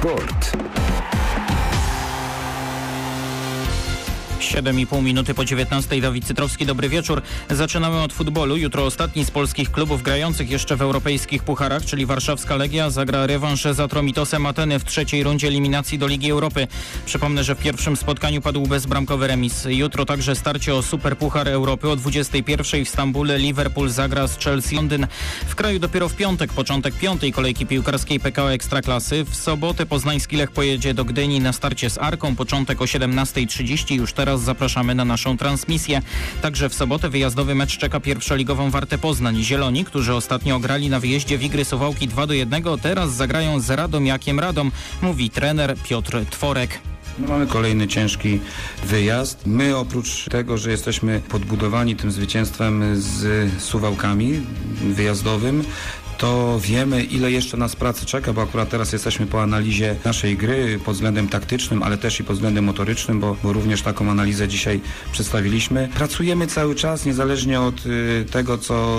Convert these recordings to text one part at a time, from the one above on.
Sport. 7,5 minuty po 19. Dawid Cytrowski, dobry wieczór. Zaczynamy od futbolu. Jutro ostatni z polskich klubów grających jeszcze w europejskich pucharach, czyli warszawska Legia, zagra rewanż z Atromitosem Ateny w trzeciej rundzie eliminacji do Ligi Europy. Przypomnę, że w pierwszym spotkaniu padł bezbramkowy remis. Jutro także starcie o Superpuchar Europy. O 21 w Stambule Liverpool zagra z Chelsea Londyn. W kraju dopiero w piątek, początek piątej kolejki piłkarskiej PKO Ekstraklasy. W sobotę poznański Lech pojedzie do Gdyni na starcie z Arką. Początek o 17:30. Już teraz zapraszamy na naszą transmisję. Także w sobotę wyjazdowy mecz czeka pierwszoligową Wartę Poznań. Zieloni, którzy ostatnio grali na wyjeździe w Igry Suwałki 2-1, teraz zagrają z Radomiakiem Radom, mówi trener Piotr Tworek. Mamy kolejny ciężki wyjazd. My oprócz tego, że jesteśmy podbudowani tym zwycięstwem z Suwałkami wyjazdowym, to wiemy, ile jeszcze nas pracy czeka, bo akurat teraz jesteśmy po analizie naszej gry pod względem taktycznym, ale też i pod względem motorycznym, bo również taką analizę dzisiaj przedstawiliśmy. Pracujemy cały czas, niezależnie od tego,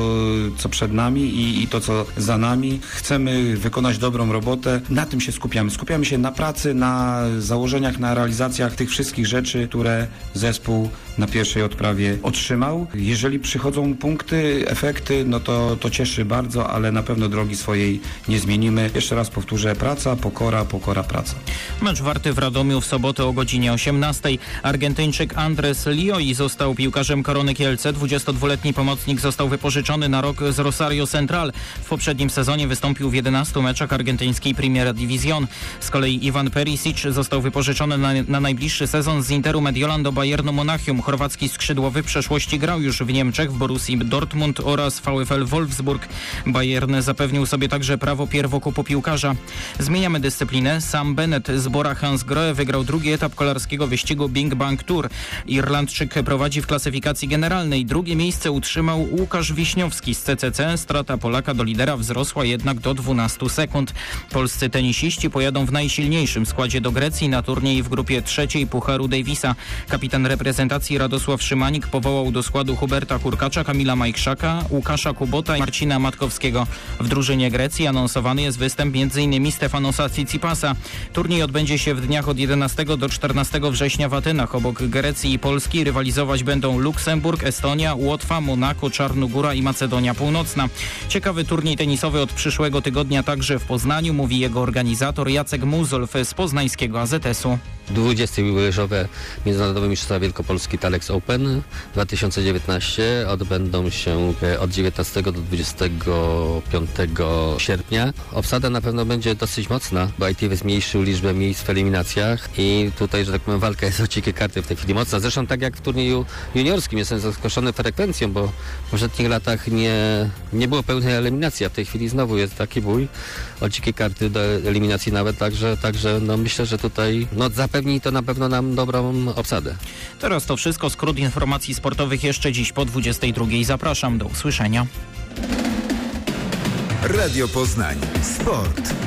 co przed nami i to, co za nami. Chcemy wykonać dobrą robotę. Na tym się skupiamy. Skupiamy się na pracy, na założeniach, na realizacjach tych wszystkich rzeczy, które zespół na pierwszej odprawie otrzymał. Jeżeli przychodzą punkty, efekty, no to cieszy bardzo, ale na pewno drogi swojej nie zmienimy. Jeszcze raz powtórzę, praca, pokora, praca. Mecz Warty w Radomiu w sobotę o godzinie 18:00. Argentyńczyk Andres Lioi został piłkarzem Korony Kielce. 22-letni pomocnik został wypożyczony na rok z Rosario Central. W poprzednim sezonie wystąpił w 11 meczach argentyńskiej Primera División. Z kolei Ivan Perisic został wypożyczony na najbliższy sezon z Interu Mediolan do Bayernu Monachium. Chorwacki skrzydłowy w przeszłości grał już w Niemczech, w Borussii Dortmund oraz VfL Wolfsburg. Bayern zapewnił sobie także prawo pierwokupu piłkarza. Zmieniamy dyscyplinę. Sam Bennett z Bora Hansgrohe wygrał drugi etap kolarskiego wyścigu Bing Bang Tour. Irlandczyk prowadzi w klasyfikacji generalnej. Drugie miejsce utrzymał Łukasz Wiśniowski z CCC. Strata Polaka do lidera wzrosła jednak do 12 sekund. Polscy tenisiści pojadą w najsilniejszym składzie do Grecji na turniej w grupie trzeciej Pucharu Davisa. Kapitan reprezentacji Radosław Szymanik powołał do składu Huberta Hurkacza, Kamila Majchrzaka, Łukasza Kubota i Marcina Matkowskiego. W drużynie Grecji anonsowany jest występ m.in. Stefanosa Tsitsipasa. Turniej odbędzie się w dniach od 11 do 14 września w Atenach. Obok Grecji i Polski rywalizować będą Luksemburg, Estonia, Łotwa, Monako, Czarnogóra i Macedonia Północna. Ciekawy turniej tenisowy od przyszłego tygodnia także w Poznaniu, mówi jego organizator Jacek Muzolf z poznańskiego AZS-u. 20. jubileuszowe Międzynarodowe Mistrzostwa Wielkopolski Talex Open 2019 odbędą się od 19 do 25 sierpnia. Obsada na pewno będzie dosyć mocna, bo ITF zmniejszył liczbę miejsc w eliminacjach i tutaj, że tak powiem, walka jest o dzikie karty w tej chwili mocna. Zresztą tak jak w turnieju juniorskim jestem zaskoczony frekwencją, bo w poprzednich latach nie było pełnej eliminacji, a w tej chwili znowu jest taki bój o dzikie karty do eliminacji nawet, także no myślę, że tutaj zapewni to na pewno nam dobrą obsadę. Teraz to wszystko. Skrót informacji sportowych jeszcze dziś po 22:00. Zapraszam, do usłyszenia. Radio Poznań. Sport.